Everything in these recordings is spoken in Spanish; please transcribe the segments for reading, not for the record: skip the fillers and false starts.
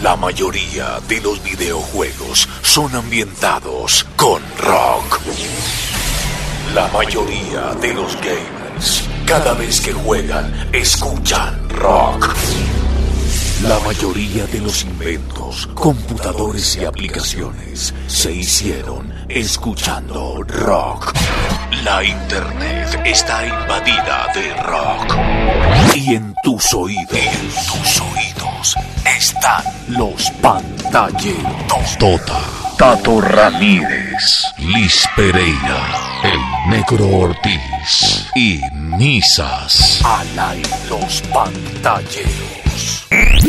La mayoría de los videojuegos son ambientados con rock. La mayoría de los gamers, cada vez que juegan, escuchan rock. La mayoría de los inventos, computadores y aplicaciones se hicieron escuchando rock. La internet está invadida de rock. Y en tus oídos están los pantalleros. Tato Ramírez, Liz Pereira, el Negro Ortiz y Misas. Al aire los pantalleros.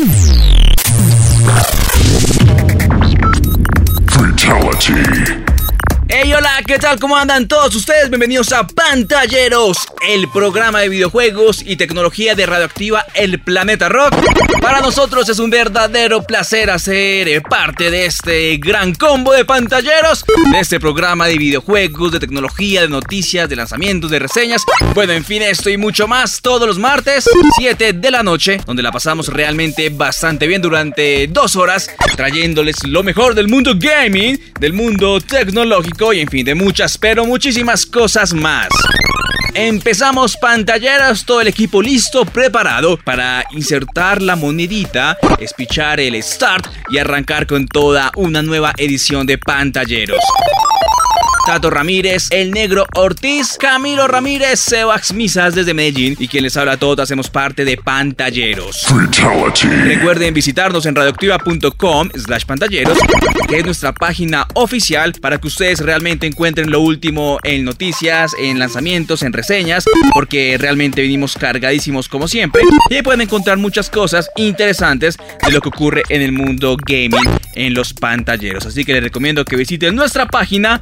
Fatality. Hey, hola, ¿qué tal? ¿Cómo andan todos ustedes? Bienvenidos a Pantalleros, el programa de videojuegos y tecnología de Radioactiva El Planeta Rock. Para nosotros es un verdadero placer hacer parte de este gran combo de pantalleros, de este programa de videojuegos, de tecnología, de noticias, de lanzamientos, de reseñas. Bueno, en fin, esto y mucho más todos los martes, 7 de la noche, donde la pasamos realmente bastante bien durante 2 horas, trayéndoles lo mejor del mundo gaming, del mundo tecnológico y en fin, de muchas, pero muchísimas cosas más. Empezamos, pantalleros, todo el equipo listo, preparado para insertar la monedita, espichar el start y arrancar con toda una nueva edición de Pantalleros. Tato Ramírez, el Negro Ortiz, Camilo Ramírez, Sebax Misas desde Medellín y quien les habla a todos, hacemos parte de Pantalleros. Fatality. Recuerden visitarnos en radioactiva.com/pantalleros, que es nuestra página oficial para que ustedes realmente encuentren lo último en noticias, en lanzamientos, en reseñas, porque realmente venimos cargadísimos como siempre y ahí pueden encontrar muchas cosas interesantes de lo que ocurre en el mundo gaming en los pantalleros. Así que les recomiendo que visiten nuestra página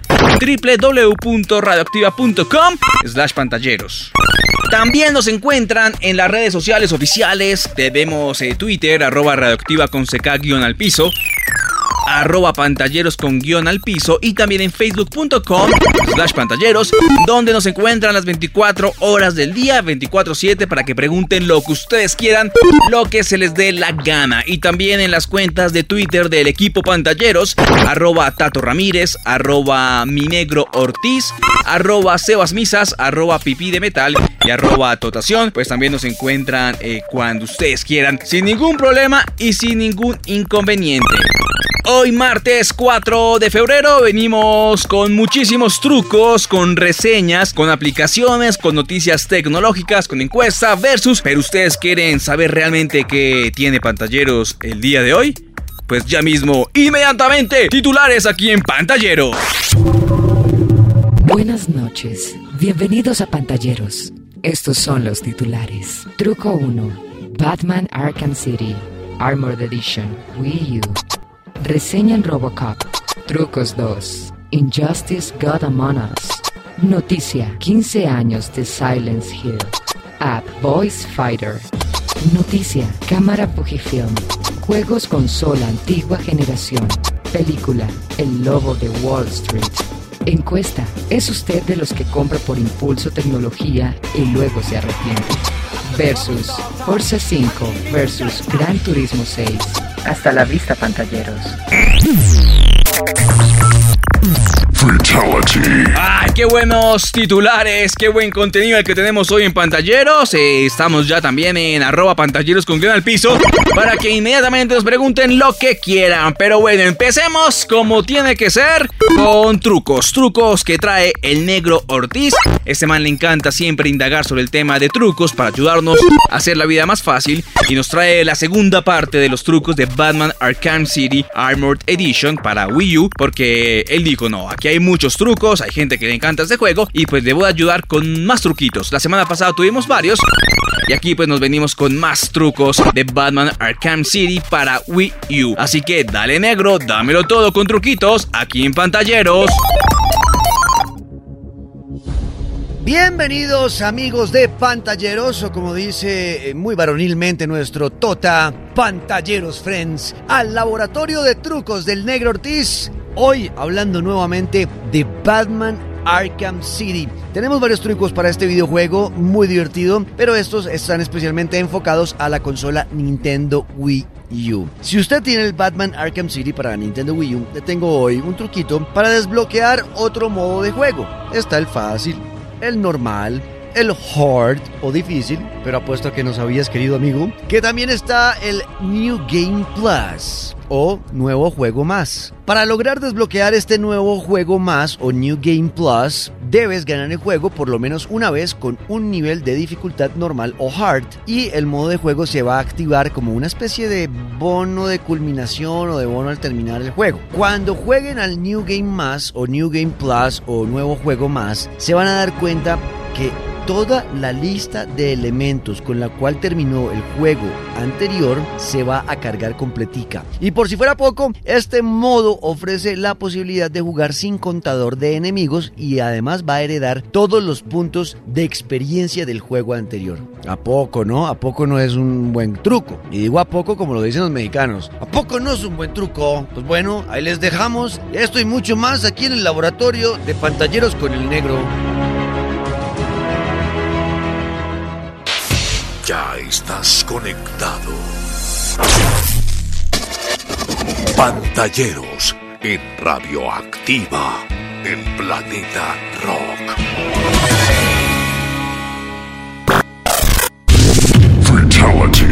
www.radioactiva.com/pantalleros. También nos encuentran en las redes sociales oficiales. Tenemos Twitter, @radioactiva con ck_al piso, @pantalleros con _al piso, y también en facebook.com/pantalleros, donde nos encuentran las 24 horas del día, 24/7, para que pregunten lo que ustedes quieran, lo que se les dé la gana. Y también en las cuentas de Twitter del equipo Pantalleros, @Tato Ramírez, @minegro Ortiz, @sebasmisas, @pipí de metal y @totación. Pues también nos encuentran cuando ustedes quieran, sin ningún problema y sin ningún inconveniente. Hoy martes 4 de febrero venimos con muchísimos trucos, con reseñas, con aplicaciones, con noticias tecnológicas, con encuesta versus. Pero ustedes quieren saber realmente qué tiene Pantalleros el día de hoy. Pues ya mismo, inmediatamente, titulares aquí en Pantalleros. Buenas noches, bienvenidos a Pantalleros. Estos son los titulares. Truco 1. Batman Arkham City Armored Edition Wii U. Reseña en Robocop. Trucos 2. Injustice God Among Us. Noticia: 15 años de Silent Hill. App Voice Fighter. Noticia: cámara Fujifilm. Juegos consola antigua generación. Película: El Lobo de Wall Street. Encuesta: ¿es usted de los que compra por impulso tecnología y luego se arrepiente? Versus Forza 5 versus Gran Turismo 6. Hasta la vista, pantalleros. Fatality. ¡Ay, qué buenos titulares! ¡Qué buen contenido el que tenemos hoy en Pantalleros! Estamos ya también en @pantalleros con _al piso para que inmediatamente nos pregunten lo que quieran. Pero bueno, empecemos como tiene que ser con trucos. Trucos que trae el Negro Ortiz. Este man le encanta siempre indagar sobre el tema de trucos para ayudarnos a hacer la vida más fácil. Y nos trae la segunda parte de los trucos de Batman Arkham City Armored Edition para Wii U. Porque él dijo, no, aquí hay muchos trucos, hay gente que le encanta este juego y pues le voy a ayudar con más truquitos. La semana pasada tuvimos varios y aquí pues nos venimos con más trucos de Batman Arkham City para Wii U. Así que dale, negro, dámelo todo con truquitos aquí en Pantalleros. Bienvenidos, amigos de Pantalleros, o como dice muy varonilmente nuestro Tota, Pantalleros Friends, al laboratorio de trucos del Negro Ortiz. Hoy hablando nuevamente de Batman Arkham City. Tenemos varios trucos para este videojuego, muy divertido, pero estos están especialmente enfocados a la consola Nintendo Wii U. Si usted tiene el Batman Arkham City para Nintendo Wii U, le tengo hoy un truquito para desbloquear otro modo de juego. Está el fácil, el normal, el hard o difícil, pero apuesto a que no sabías, querido amigo, que también está el New Game Plus o nuevo juego más. Para lograr desbloquear este nuevo juego más o New Game Plus, debes ganar el juego por lo menos una vez con un nivel de dificultad normal o hard, y el modo de juego se va a activar como una especie de bono de culminación o de bono al terminar el juego. Cuando jueguen al New Game Más o New Game Plus o nuevo juego más, se van a dar cuenta que toda la lista de elementos con la cual terminó el juego anterior se va a cargar completica. Y por si fuera poco, este modo ofrece la posibilidad de jugar sin contador de enemigos y además va a heredar todos los puntos de experiencia del juego anterior. ¿A poco no? ¿A poco no es un buen truco? Y digo a poco como lo dicen los mexicanos. ¿A poco no es un buen truco? Pues bueno, ahí les dejamos esto y mucho más aquí en el laboratorio de Pantalleros con el Negro. Ya estás conectado. Pantalleros en Radioactiva, el planeta Rock. Fatality.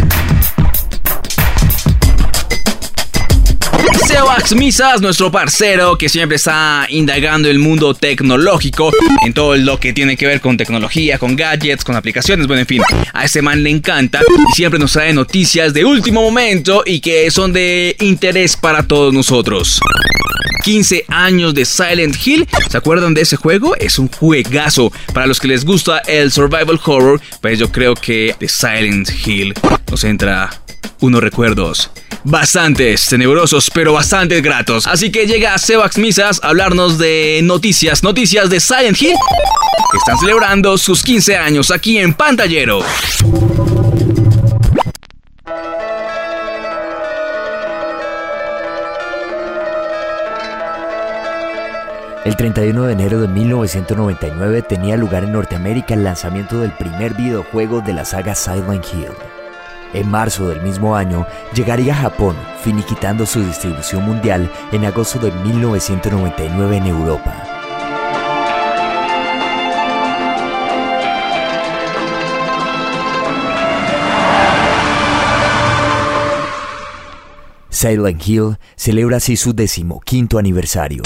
Sebas Misas, nuestro parcero que siempre está indagando el mundo tecnológico, en todo lo que tiene que ver con tecnología, con gadgets, con aplicaciones, bueno, en fin, a ese man le encanta y siempre nos trae noticias de último momento y que son de interés para todos nosotros. 15 años de Silent Hill. ¿Se acuerdan de ese juego? Es un juegazo. Para los que les gusta el survival horror, pues yo creo que de Silent Hill nos entra unos recuerdos bastantes tenebrosos, pero bastante gratos. Así que llega Sebas Misas a hablarnos de noticias de Silent Hill, que están celebrando sus 15 años aquí en Pantallero. El 31 de enero de 1999 tenía lugar en Norteamérica el lanzamiento del primer videojuego de la saga Silent Hill. En marzo del mismo año llegaría a Japón, finiquitando su distribución mundial en agosto de 1999 en Europa. Silent Hill celebra así su 15º aniversario.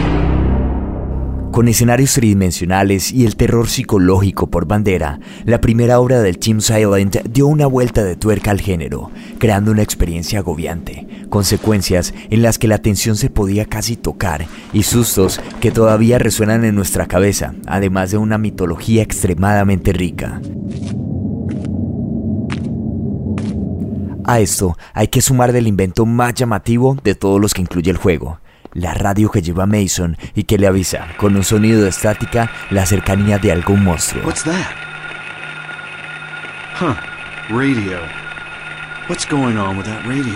Con escenarios tridimensionales y el terror psicológico por bandera, la primera obra del Team Silent dio una vuelta de tuerca al género, creando una experiencia agobiante, consecuencias en las que la tensión se podía casi tocar y sustos que todavía resuenan en nuestra cabeza, además de una mitología extremadamente rica. A esto hay que sumar del invento más llamativo de todos los que incluye el juego: la radio que lleva Mason y que le avisa, con un sonido de estática, la cercanía de algún monstruo. What's that? Radio. What's going on with that radio?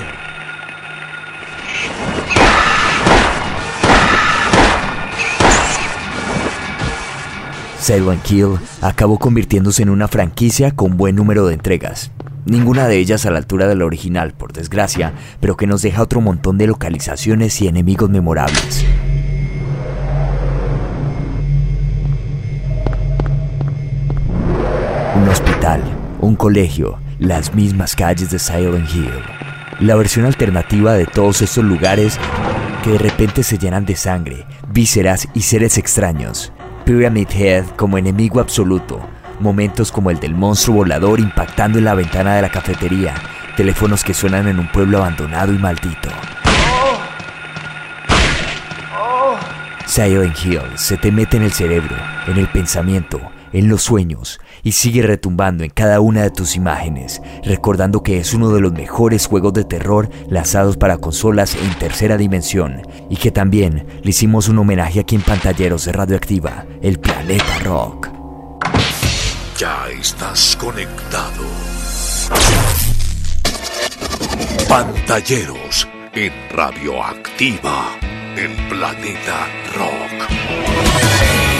Silent Hill acabó convirtiéndose en una franquicia con buen número de entregas. Ninguna de ellas a la altura de la original, por desgracia, pero que nos deja otro montón de localizaciones y enemigos memorables. Un hospital, un colegio, las mismas calles de Silent Hill. La versión alternativa de todos estos lugares que de repente se llenan de sangre, vísceras y seres extraños. Pyramid Head como enemigo absoluto. Momentos como el del monstruo volador impactando en la ventana de la cafetería. Teléfonos que suenan en un pueblo abandonado y maldito. Silent Hill se te mete en el cerebro, en el pensamiento, en los sueños y sigue retumbando en cada una de tus imágenes, recordando que es uno de los mejores juegos de terror lanzados para consolas en tercera dimensión y que también le hicimos un homenaje aquí en Pantalleros de Radioactiva, el planeta Rock. Ya estás conectado. Pantalleros en Radioactiva, el planeta Rock.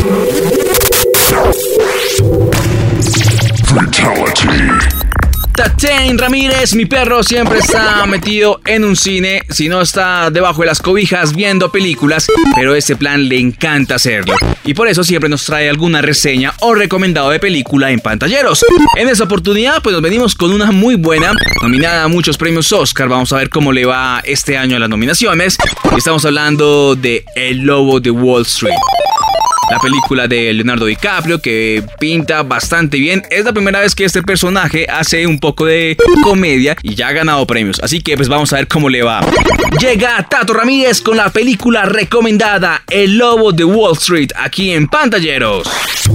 Fatality. Tatane Ramírez, mi perro siempre está metido en un cine, si no está debajo de las cobijas viendo películas, pero este plan le encanta hacerlo. Y por eso siempre nos trae alguna reseña o recomendado de película en Pantalleros. En esta oportunidad pues nos venimos con una muy buena, nominada a muchos premios Oscar. Vamos a ver cómo le va este año a las nominaciones. Estamos hablando de El Lobo de Wall Street. La película de Leonardo DiCaprio, que pinta bastante bien. Es la primera vez que este personaje hace un poco de comedia y ya ha ganado premios. Así que pues vamos a ver cómo le va. Llega Tato Ramírez con la película recomendada El Lobo de Wall Street, aquí en Pantalleros.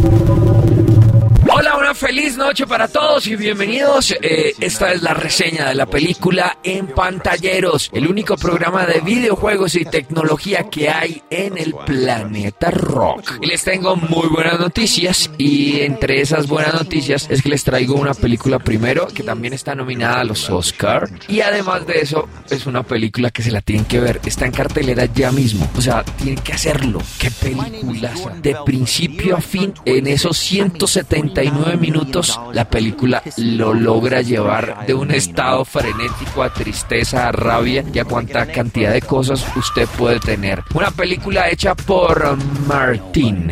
Hola, una feliz noche para todos y bienvenidos. Esta es la reseña de la película en Pantalleros, el único programa de videojuegos y tecnología que hay en el planeta rock. Y les tengo muy buenas noticias, y entre esas buenas noticias es que les traigo una película primero que también está nominada a los Oscar, y además de eso es una película que se la tienen que ver, está en cartelera ya mismo, o sea, tienen que hacerlo. Qué peliculaza, de principio a fin, en esos 179 minutos, la película lo logra llevar de un estado frenético a tristeza, a rabia y a cuánta cantidad de cosas usted puede tener. Una película hecha por Martin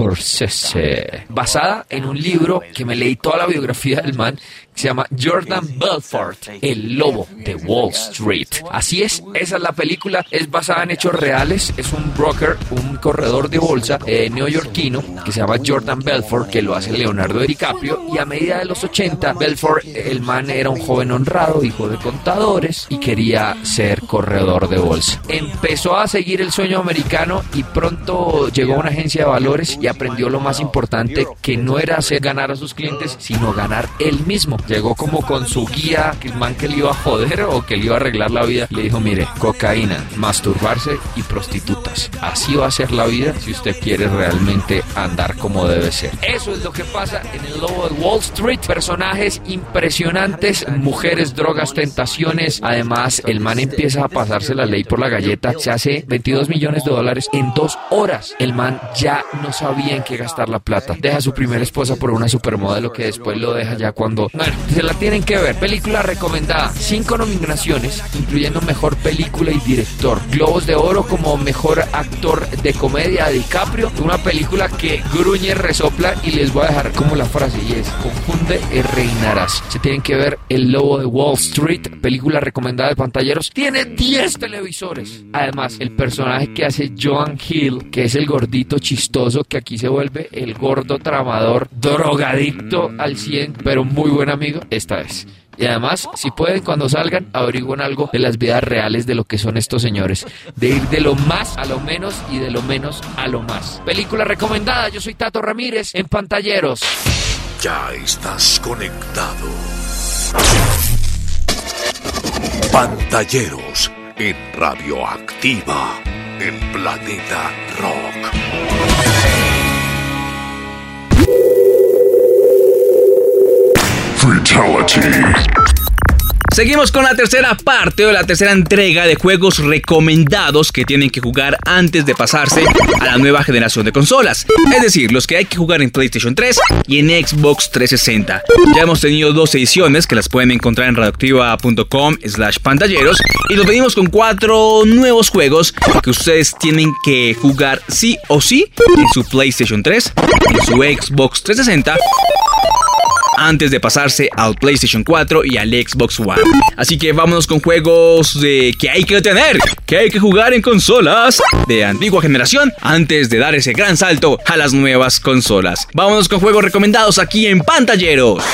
Scorsese, basada en un libro que me leí toda la biografía del man, que se llama Jordan Belfort, El Lobo de Wall Street. Así es, esa es la película, es basada en hechos reales. Es un broker, un corredor de bolsa neoyorquino que se llama Jordan Belfort, que lo hace Leonardo DiCaprio, y a medida de los 80, Belfort, el man era un joven honrado, hijo de contadores, y quería ser corredor de bolsa. Empezó a seguir el sueño americano y pronto llegó a una agencia de valores y aprendió lo más importante, que no era hacer ganar a sus clientes, sino ganar él mismo. Llegó como con su guía, que el man que le iba a joder o que le iba a arreglar la vida, le dijo: mire, cocaína, masturbarse y prostitutas. Así va a ser la vida si usted quiere realmente andar como debe ser. Eso es lo que pasa en El Lobo de Wall Street. Personajes impresionantes, mujeres, drogas, tentaciones. Además, el man empieza a pasarse la ley por la galleta. Se hace $22 millones en 2 horas. El man ya no sabía en qué gastar la plata. Deja a su primera esposa por una supermodelo que después lo deja ya cuando... Bueno, se la tienen que ver. Película recomendada. 5 nominaciones, incluyendo mejor película y director. Globos de Oro como mejor actor de comedia, DiCaprio. Una película que gruñe, resopla, y les voy a dejar como la frase, y es: confunde y reinarás. Se tienen que ver El Lobo de Wall Street, película recomendada de Pantalleros. Tiene 10 televisores. Además, el personaje que hace Joan Hill, que es el gordito chistoso, que aquí se vuelve el gordo tramador, drogadicto al 100, pero muy buen amigo, esta vez. Y además, si pueden, cuando salgan, averigüen algo de las vidas reales de lo que son estos señores, de ir de lo más a lo menos y de lo menos a lo más. Película recomendada. Yo soy Tato Ramírez en Pantalleros. Ya estás conectado. Pantalleros en Radioactiva, el planeta rock. Fatality. Seguimos con la tercera parte o la tercera entrega de juegos recomendados que tienen que jugar antes de pasarse a la nueva generación de consolas. Es decir, los que hay que jugar en PlayStation 3 y en Xbox 360. Ya hemos tenido 2 ediciones que las pueden encontrar en radioactiva.com/pantalleros, y nos venimos con 4 nuevos juegos que ustedes tienen que jugar sí o sí en su PlayStation 3, en su Xbox 360, antes de pasarse al PlayStation 4 y al Xbox One. Así que vámonos con juegos que hay que tener, que hay que jugar en consolas de antigua generación antes de dar ese gran salto a las nuevas consolas. Vámonos con juegos recomendados aquí en Pantalleros.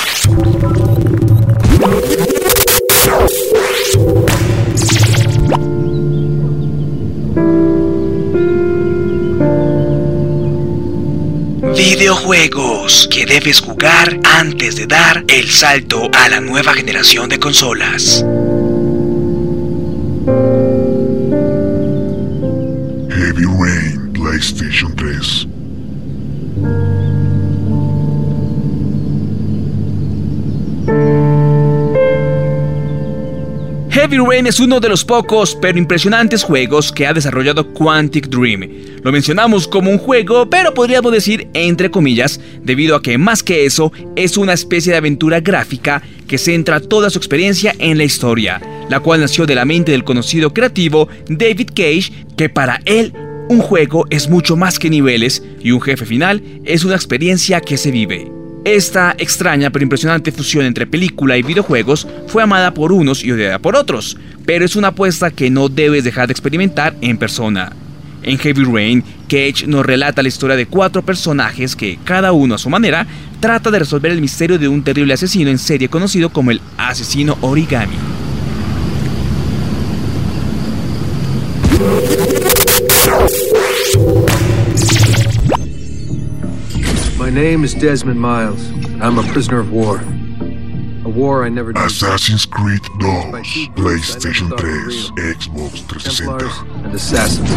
Videojuegos que debes jugar antes de dar el salto a la nueva generación de consolas. Heavy Rain, PlayStation 3. Heavy Rain es uno de los pocos pero impresionantes juegos que ha desarrollado Quantic Dream. Lo mencionamos como un juego, pero podríamos decir entre comillas, debido a que más que eso, es una especie de aventura gráfica que centra toda su experiencia en la historia, la cual nació de la mente del conocido creativo David Cage, que para él un juego es mucho más que niveles y un jefe final es una experiencia que se vive. Esta extraña pero impresionante fusión entre película y videojuegos fue amada por unos y odiada por otros, pero es una apuesta que no debes dejar de experimentar en persona. En Heavy Rain, Cage nos relata la historia de 4 personajes que, cada uno a su manera, trata de resolver el misterio de un terrible asesino en serie conocido como el Asesino Origami. My name is Desmond Miles. I'm a prisoner of war. A war I never did. Assassin's Creed 2, PlayStation 3, Xbox 360. And assassins.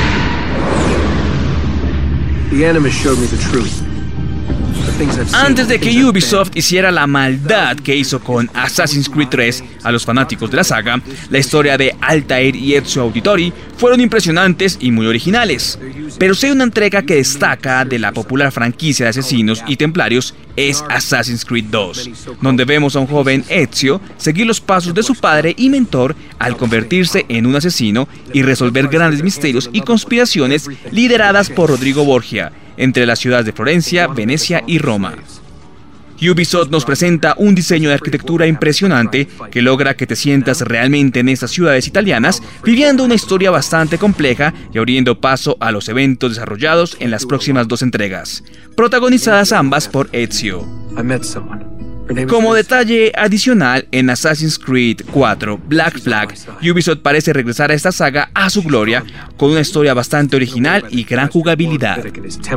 The Animus showed me the truth. Antes de que Ubisoft hiciera la maldad que hizo con Assassin's Creed 3 a los fanáticos de la saga, la historia de Altair y Ezio Auditore fueron impresionantes y muy originales. Pero si hay una entrega que destaca de la popular franquicia de asesinos y templarios es Assassin's Creed 2, donde vemos a un joven Ezio seguir los pasos de su padre y mentor al convertirse en un asesino y resolver grandes misterios y conspiraciones lideradas por Rodrigo Borgia, entre las ciudades de Florencia, Venecia y Roma. Ubisoft nos presenta un diseño de arquitectura impresionante que logra que te sientas realmente en estas ciudades italianas, viviendo una historia bastante compleja y abriendo paso a los eventos desarrollados en las próximas 2 entregas, protagonizadas ambas por Ezio. Como detalle adicional, en Assassin's Creed 4 Black Flag, Ubisoft parece regresar a esta saga a su gloria, con una historia bastante original y gran jugabilidad.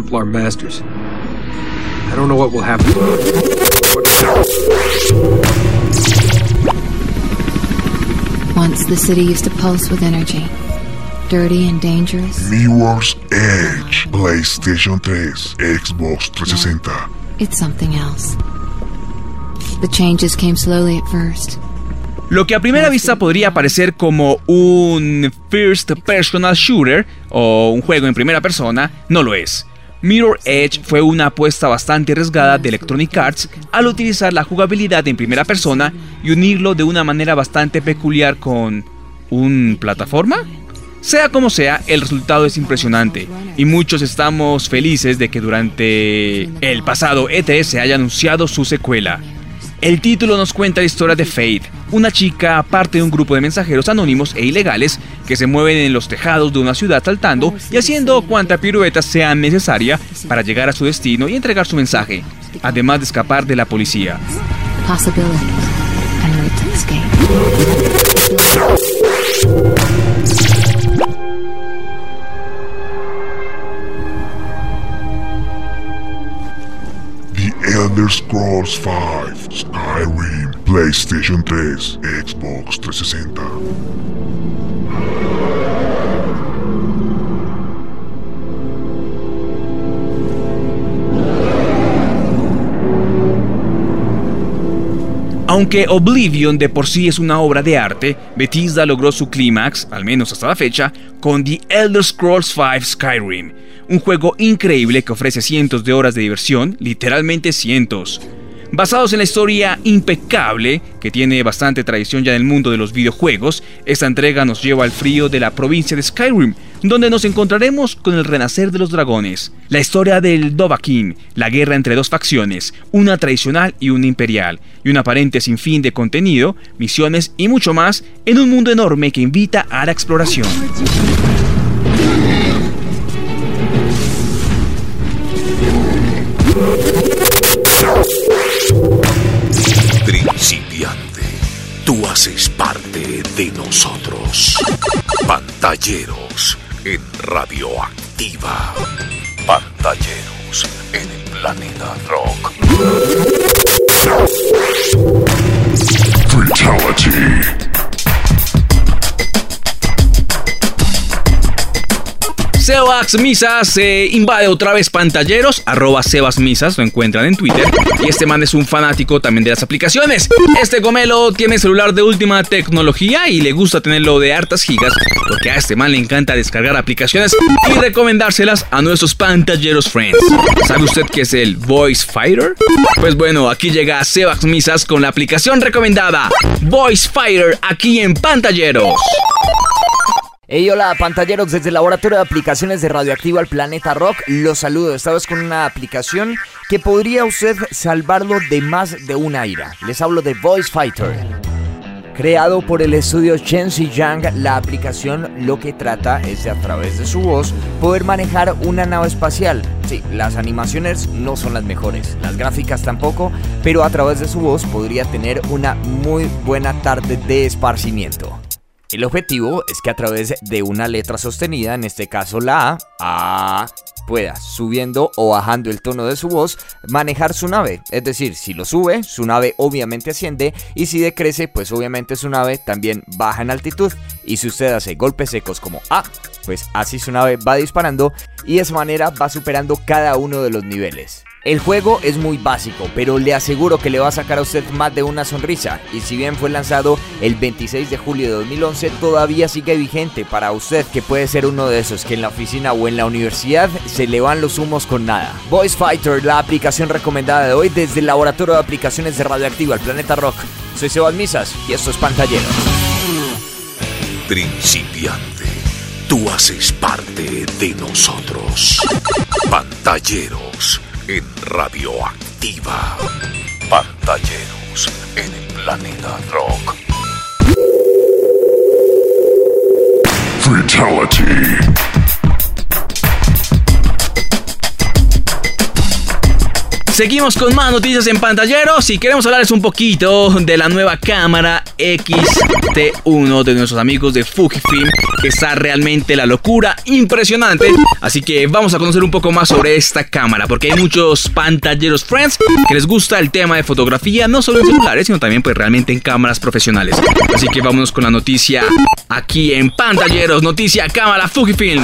Once the city used to pulse with energy, dirty and dangerous. Mirror's Edge, PlayStation 3, Xbox 360. It's something else. The changes came slowly at first. Lo que a primera vista podría parecer como un first personal shooter o un juego en primera persona, no lo es. Mirror's Edge fue una apuesta bastante arriesgada de Electronic Arts al utilizar la jugabilidad en primera persona y unirlo de una manera bastante peculiar con ¿un plataforma? Sea como sea, el resultado es impresionante y muchos estamos felices de que durante el pasado E3 se haya anunciado su secuela. El título nos cuenta la historia de Faith, una chica parte de un grupo de mensajeros anónimos e ilegales que se mueven en los tejados de una ciudad saltando y haciendo cuanta pirueta sea necesaria para llegar a su destino y entregar su mensaje, además de escapar de la policía. The Elder Scrolls V, Skyrim, PlayStation 3, Xbox 360. Aunque Oblivion de por sí es una obra de arte, Bethesda logró su clímax, al menos hasta la fecha, con The Elder Scrolls V Skyrim, un juego increíble que ofrece cientos de horas de diversión, literalmente cientos. Basados en la historia impecable, que tiene bastante tradición ya en el mundo de los videojuegos, esta entrega nos lleva al frío de la provincia de Skyrim, donde nos encontraremos con el renacer de los dragones, la historia del Dovahkiin, la guerra entre 2 facciones, una tradicional y una imperial, y un aparente sinfín de contenido, misiones y mucho más, en un mundo enorme que invita a la exploración. Principiante, tú haces parte de nosotros. Pantalleros en Radioactiva. Pantalleros en el Planeta Rock. Fatality. Sebas Misas invade otra vez pantalleros, @SebasMisas, lo encuentran en Twitter. Y este man es un fanático también de las aplicaciones. Este gomelo tiene celular de última tecnología y le gusta tenerlo de hartas gigas, porque a este man le encanta descargar aplicaciones y recomendárselas a nuestros pantalleros friends. ¿Sabe usted qué es el Voice Fighter? Pues bueno, aquí llega Sebas Misas con la aplicación recomendada Voice Fighter aquí en Pantalleros. Hey, hola pantalleros, desde el laboratorio de aplicaciones de Radioactiva al Planeta Rock los saludo, esta vez con una aplicación que podría usted salvarlo de más de una ira. Les hablo de Voice Fighter. Creado por el estudio Chen Xiyang, la aplicación lo que trata es de, a través de su voz, poder manejar una nave espacial. Sí, las animaciones no son las mejores, las gráficas tampoco, pero a través de su voz podría tener una muy buena tarde de esparcimiento. El objetivo es que a través de una letra sostenida, en este caso la A, pueda, subiendo o bajando el tono de su voz, manejar su nave. Es decir, si lo sube, su nave obviamente asciende, y si decrece, pues obviamente su nave también baja en altitud. Y si usted hace golpes secos como A, pues así su nave va disparando y de esa manera va superando cada uno de los niveles. El juego es muy básico, pero le aseguro que le va a sacar a usted más de una sonrisa. Y si bien fue lanzado el 26 de julio de 2011, todavía sigue vigente para usted, que puede ser uno de esos que en la oficina o en la universidad se le van los humos con nada. Voice Fighter, la aplicación recomendada de hoy desde el laboratorio de aplicaciones de Radioactiva al Planeta Rock. Soy Sebas Misas y esto es Pantalleros. Principiante, tú haces parte de nosotros. Pantalleros en Radioactiva. Pantalleros en el Planeta Rock. Fatality. Seguimos con más noticias en Pantalleros y queremos hablarles un poquito de la nueva cámara X-T1 de nuestros amigos de Fujifilm, que está realmente la locura, impresionante. Así que vamos a conocer un poco más sobre esta cámara, porque hay muchos pantalleros friends que les gusta el tema de fotografía, no solo en celulares, sino también pues realmente en cámaras profesionales. Así que vámonos con la noticia aquí en Pantalleros, noticia cámara Fujifilm.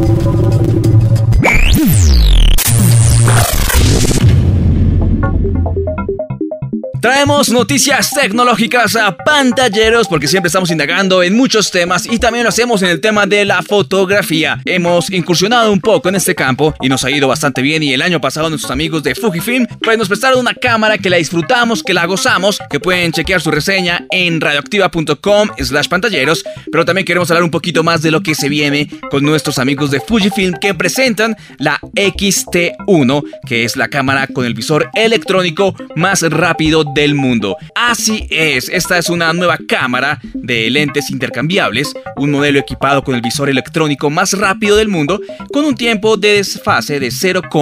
Traemos noticias tecnológicas a Pantalleros porque siempre estamos indagando en muchos temas y también lo hacemos en el tema de la fotografía. Hemos incursionado un poco en este campo y nos ha ido bastante bien, y el año pasado nuestros amigos de Fujifilm pues nos prestaron una cámara que la disfrutamos, que la gozamos, que pueden chequear su reseña en radioactiva.com/pantalleros, pero también queremos hablar un poquito más de lo que se viene con nuestros amigos de Fujifilm, que presentan la X-T1, que es la cámara con el visor electrónico más rápido del mundo. Así es, esta es una nueva cámara de lentes intercambiables, un modelo equipado con el visor electrónico más rápido del mundo, con un tiempo de desfase de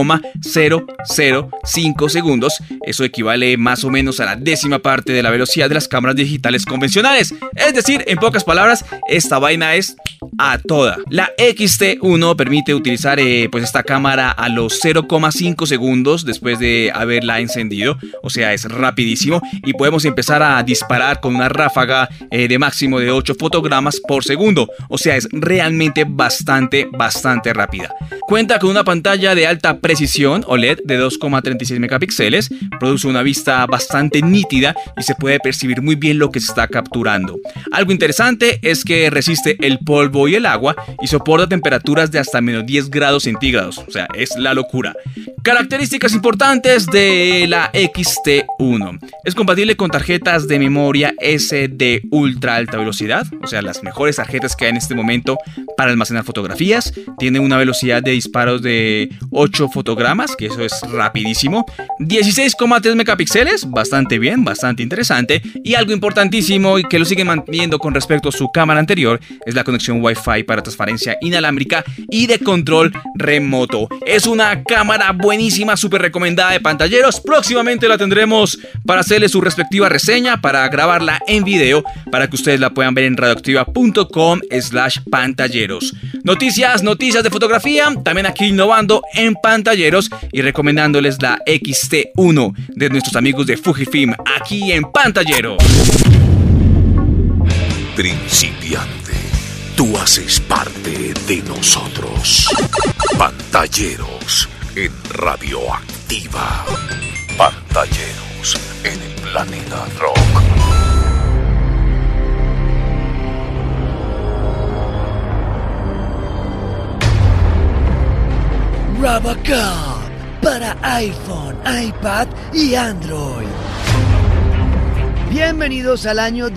0,005 segundos. Eso equivale más o menos a la décima parte de la velocidad de las cámaras digitales convencionales. Es decir, en pocas palabras, esta vaina es a toda. La X-T1 permite utilizar pues esta cámara a los 0,5 segundos después de haberla encendido, o sea, es rapidísimo, y podemos empezar a disparar con una ráfaga de máximo de 8 fotogramas por segundo, o sea, es realmente bastante rápida. Cuenta con una pantalla de alta precisión OLED de 2,36 megapíxeles, produce una vista bastante nítida y se puede percibir muy bien lo que se está capturando. Algo interesante es que resiste el polvo y el agua y soporta temperaturas de hasta menos 10 grados centígrados, o sea, es la locura. Características importantes de la X-T1. Es compatible con tarjetas de memoria SD ultra alta velocidad, o sea, las mejores tarjetas que hay en este momento para almacenar fotografías. Tiene una velocidad de disparos de 8 fotogramas, que eso es rapidísimo. 16,3 megapíxeles, bastante bien, bastante interesante. Y algo importantísimo y que lo sigue manteniendo con respecto a su cámara anterior es la conexión Wi-Fi para transferencia inalámbrica y de control remoto. Es una cámara buenísima, súper recomendada de Pantalleros. Próximamente la tendremos para hacerle su respectiva reseña, para grabarla en video, para que ustedes la puedan ver en radioactiva.com/pantalleros. Noticias de fotografía, también aquí innovando en Pantalleros y recomendándoles la X-T1 de nuestros amigos de Fujifilm aquí en Pantalleros. Principiante, Tú haces parte de nosotros. Pantalleros en Radioactiva. Pantalleros en el Planeta Rock. Robocop para iPhone, iPad y Android. Bienvenidos al año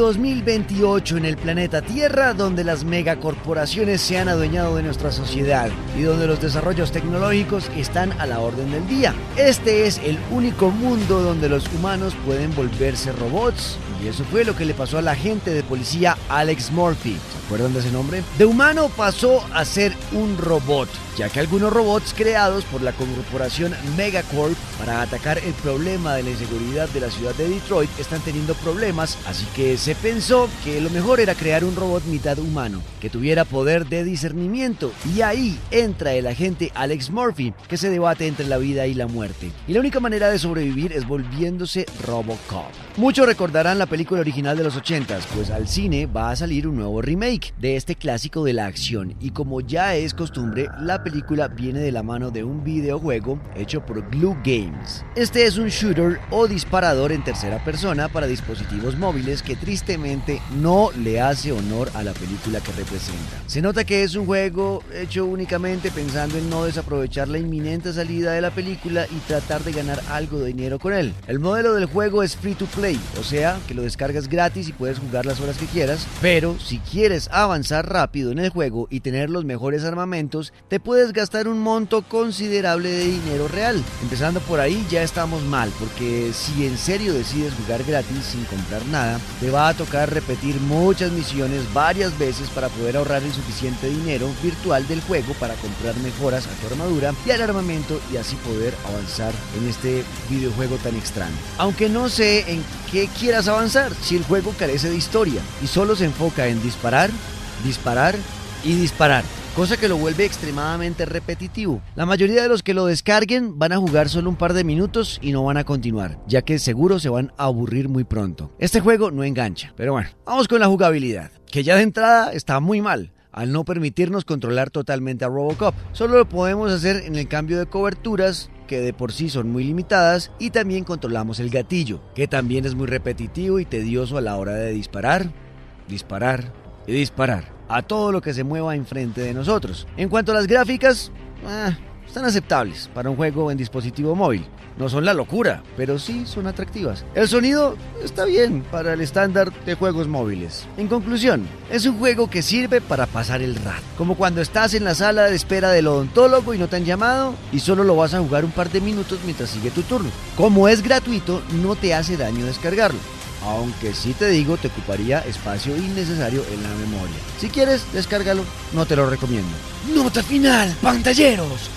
2028 en el planeta Tierra, donde las megacorporaciones se han adueñado de nuestra sociedad y donde los desarrollos tecnológicos están a la orden del día. Este es el único mundo donde los humanos pueden volverse robots, y eso fue lo que le pasó al agente de policía Alex Murphy. ¿Se acuerdan de ese nombre? De humano pasó a ser un robot, ya que algunos robots creados por la corporación Megacorp para atacar el problema de la inseguridad de la ciudad de Detroit están teniendo problemas, así que se pensó que lo mejor era crear un robot mitad humano, que tuviera poder de discernimiento, y ahí entra el agente Alex Murphy, que se debate entre la vida y la muerte, y la única manera de sobrevivir es volviéndose Robocop. Muchos recordarán la película original de los 80s, pues al cine va a salir un nuevo remake de este clásico de la acción, y como ya es costumbre, la película viene de la mano de un videojuego hecho por Glue Games. Este es un shooter o disparador en tercera persona para dispositivos móviles que tristemente no le hace honor a la película que representa. Se nota que es un juego hecho únicamente pensando en no desaprovechar la inminente salida de la película y tratar de ganar algo de dinero con él. El modelo del juego es free to play, o sea que lo descargas gratis y puedes jugar las horas que quieras, pero si quieres avanzar rápido en el juego y tener los mejores armamentos, te puedes gastar un monto considerable de dinero real. Empezando por ahí ya estamos mal, porque si en serio decides jugar gratis sin comprar nada, te va a tocar repetir muchas misiones varias veces para poder ahorrar el suficiente dinero virtual del juego para comprar mejoras a tu armadura y al armamento, y así poder avanzar en este videojuego tan extraño. Aunque no sé en qué quieras avanzar si el juego carece de historia y solo se enfoca en disparar, disparar y disparar, cosa que lo vuelve extremadamente repetitivo. La mayoría de los que lo descarguen van a jugar solo un par de minutos y no van a continuar, ya que seguro se van a aburrir muy pronto. Este juego no engancha, pero bueno, vamos con la jugabilidad, que ya de entrada está muy mal, al no permitirnos controlar totalmente a Robocop. Solo lo podemos hacer en el cambio de coberturas, que de por sí son muy limitadas, y también controlamos el gatillo, que también es muy repetitivo y tedioso a la hora de disparar, disparar y disparar a todo lo que se mueva enfrente de nosotros. En cuanto a las gráficas, están aceptables para un juego en dispositivo móvil. No son la locura, pero sí son atractivas. El sonido está bien para el estándar de juegos móviles. En conclusión, es un juego que sirve para pasar el rato, como cuando estás en la sala de espera del odontólogo y no te han llamado y solo lo vas a jugar un par de minutos mientras sigue tu turno. Como es gratuito, no te hace daño descargarlo, aunque sí te digo, te ocuparía espacio innecesario en la memoria. Si quieres, descárgalo, no te lo recomiendo. Nota final, Pantalleros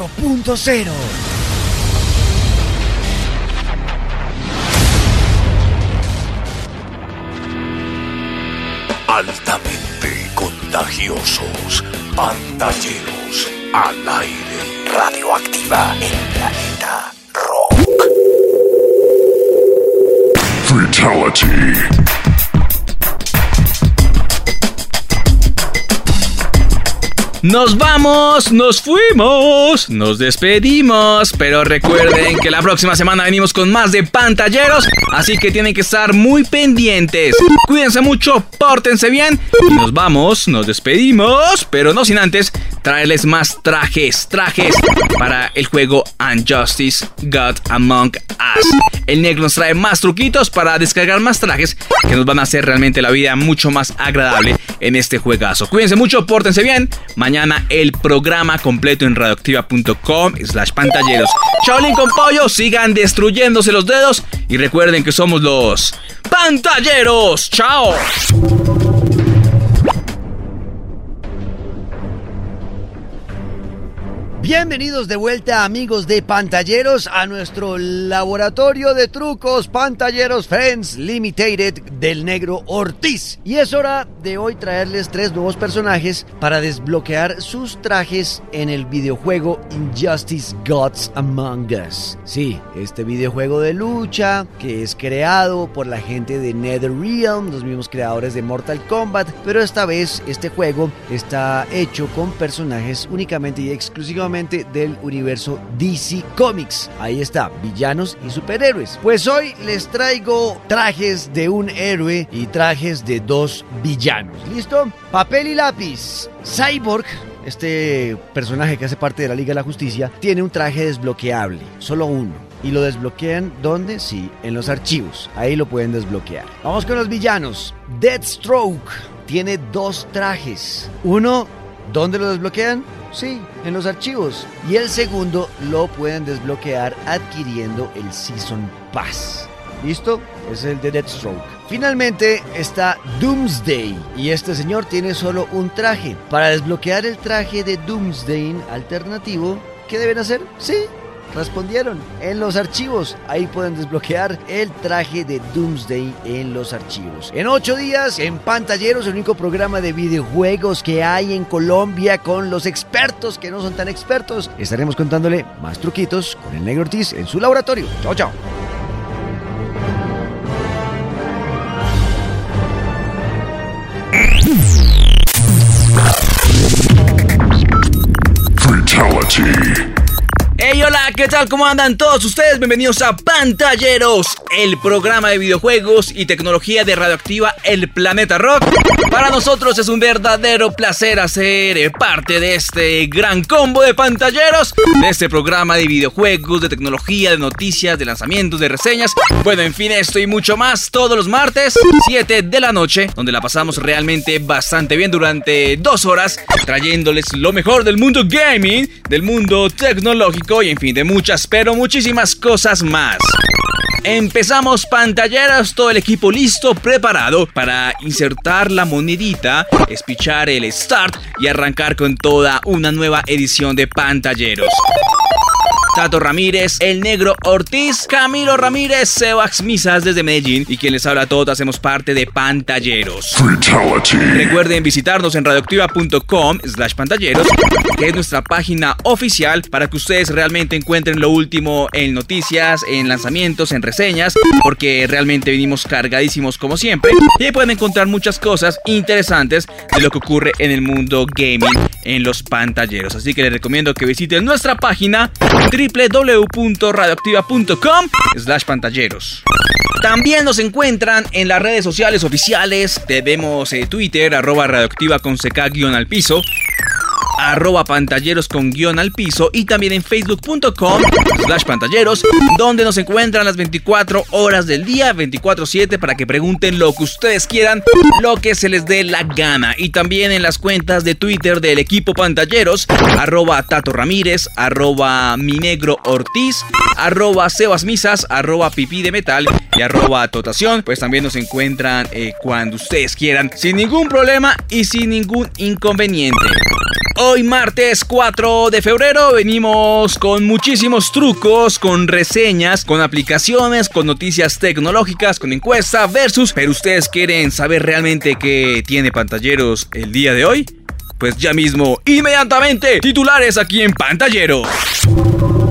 4.0. Altamente contagiosos. Pantalleros al aire. Radioactiva en Planeta Rock. Fatality. Nos vamos, nos fuimos, nos despedimos, pero recuerden que la próxima semana venimos con más de Pantalleros, así que tienen que estar muy pendientes. Cuídense mucho, pórtense bien y nos vamos, nos despedimos, pero no sin antes traerles más trajes para el juego Injustice God Among Us. El negro nos trae más truquitos para descargar más trajes que nos van a hacer realmente la vida mucho más agradable en este juegazo. Cuídense mucho, pórtense bien. Mañana el programa completo en radioactiva.com/pantalleros. Shaolin con pollo, sigan destruyéndose los dedos y recuerden que somos los Pantalleros. ¡Chao! Bienvenidos de vuelta, amigos de Pantalleros, a nuestro laboratorio de trucos Pantalleros Friends Limited del Negro Ortiz. Y es hora de hoy traerles 3 nuevos personajes para desbloquear sus trajes en el videojuego Injustice Gods Among Us. Sí, este videojuego de lucha que es creado por la gente de NetherRealm, los mismos creadores de Mortal Kombat, pero esta vez este juego está hecho con personajes únicamente y exclusivamente del universo DC Comics. Ahí está, villanos y superhéroes. Pues hoy les traigo trajes de un héroe y trajes de 2 villanos. ¿Listo? Papel y lápiz. Cyborg, este personaje que hace parte de la Liga de la Justicia, tiene un traje desbloqueable, solo uno. Y lo desbloquean, ¿dónde? Sí, en los archivos. Ahí lo pueden desbloquear. Vamos con los villanos. Deathstroke tiene 2 trajes. Uno, ¿dónde lo desbloquean? Sí, en los archivos. Y el segundo lo pueden desbloquear adquiriendo el Season Pass. ¿Listo? Es el de Deathstroke. Finalmente está Doomsday. Y este señor tiene solo un traje. Para desbloquear el traje de Doomsday alternativo, ¿qué deben hacer? Sí, respondieron. En los archivos. Ahí pueden desbloquear el traje de Doomsday en los archivos. En 8 días, en Pantalleros, el único programa de videojuegos que hay en Colombia con los expertos que no son tan expertos, estaremos contándole más truquitos con el Negro Ortiz en su laboratorio. Chao, chao. Fatality. Hey, hola, ¿qué tal? ¿Cómo andan todos ustedes? Bienvenidos a Pantalleros, el programa de videojuegos y tecnología de Radioactiva El Planeta Rock. Para nosotros es un verdadero placer hacer parte de este gran combo de pantalleros, de este programa de videojuegos, de tecnología, de noticias, de lanzamientos, de reseñas. Bueno, en fin, esto y mucho más todos los martes, 7 de la noche, donde la pasamos realmente bastante bien durante 2 horas, trayéndoles lo mejor del mundo gaming, del mundo tecnológico y en fin, de muchas, pero muchísimas cosas más. Empezamos, pantalleros, todo el equipo listo, preparado para insertar la monedita, espichar el start y arrancar con toda una nueva edición de Pantalleros. Tato Ramírez, el Negro Ortiz, Camilo Ramírez, Sebas Misas desde Medellín y quien les habla a todos, hacemos parte de Pantalleros. Fatality. Recuerden visitarnos en radioactiva.com/pantalleros, que es nuestra página oficial para que ustedes realmente encuentren lo último en noticias, en lanzamientos, en reseñas, porque realmente venimos cargadísimos como siempre y ahí pueden encontrar muchas cosas interesantes de lo que ocurre en el mundo gaming en los pantalleros. Así que les recomiendo que visiten nuestra página www.radioactiva.com/pantalleros. También nos encuentran en las redes sociales oficiales. Tenemos Twitter, @radioactiva con CK-al piso, @pantalleros con _ piso, y también en facebook.com/pantalleros, donde nos encuentran las 24 horas del día, 24/7, para que pregunten lo que ustedes quieran, lo que se les dé la gana. Y también en las cuentas de Twitter del equipo Pantalleros, @Tato Ramírez, @minegro Ortiz, @Sebas Misas, @pipí de metal y @totación. Pues también nos encuentran cuando ustedes quieran, sin ningún problema y sin ningún inconveniente. Hoy martes 4 de febrero venimos con muchísimos trucos, con reseñas, con aplicaciones, con noticias tecnológicas, con encuesta versus. Pero ustedes quieren saber realmente qué tiene Pantalleros el día de hoy. Pues ya mismo, inmediatamente, titulares aquí en Pantalleros.